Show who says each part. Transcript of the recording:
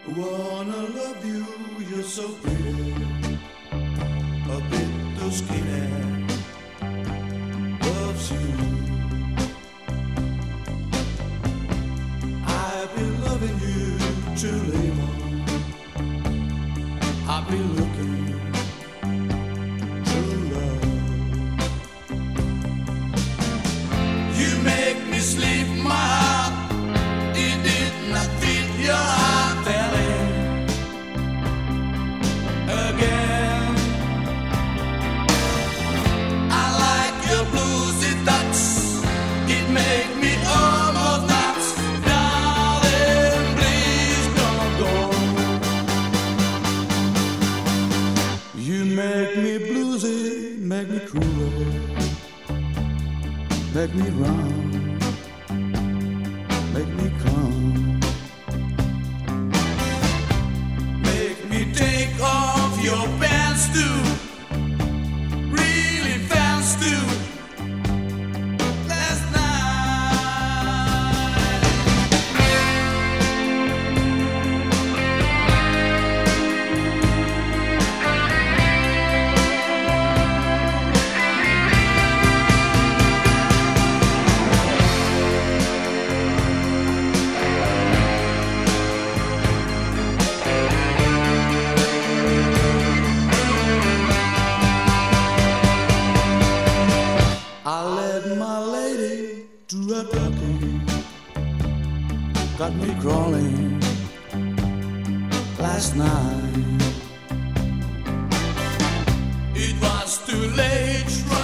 Speaker 1: Wanna love you, you're so pretty, a bit too skinny, loves you. I've been loving you too late. I've been looking true love. You make me sleep, my heart, it did not fit your heart telling again. I like your bluesy touch, it make me almost nuts. Darling, please don't go. You make me bluesy, make me cruel, make me run, make me come, make me take off your pants too, really fast too. Last night I led my lady to a ducky, got me crawling last night. It was too late.